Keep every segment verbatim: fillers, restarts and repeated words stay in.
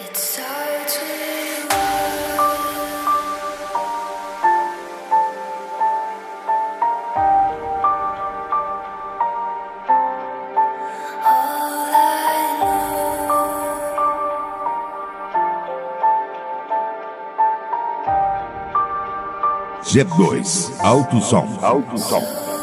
G dois, Alto Som, Alto Som.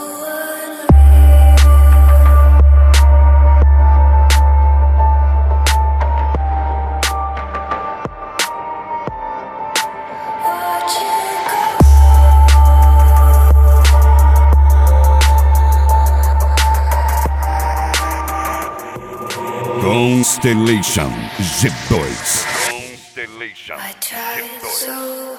Constellation G dois. Constellation G dois.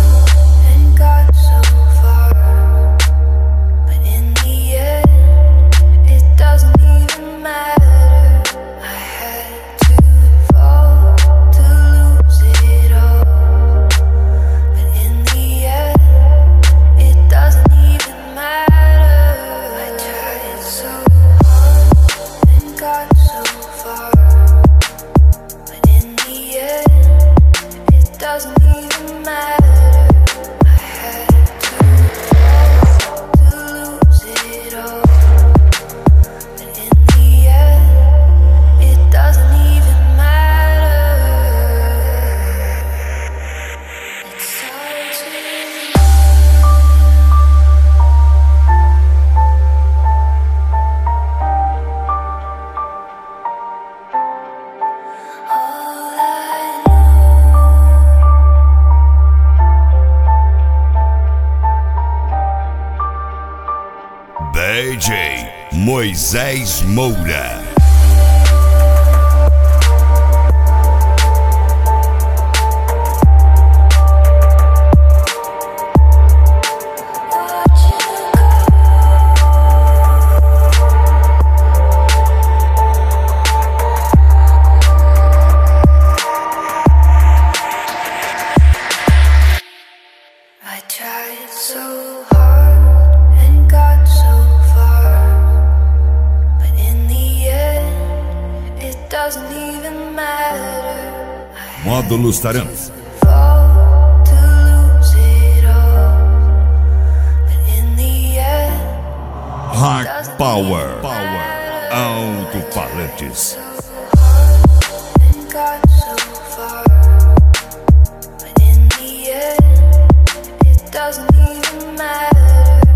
D J Moisés Moura. I tried so hard and got so far, but in the end, it doesn't even matter. Módulos Taran. Fall to lose it all, but in the end, Hard Power. Power. Alto-falantes. and got so far, but in the end, it doesn't even matter.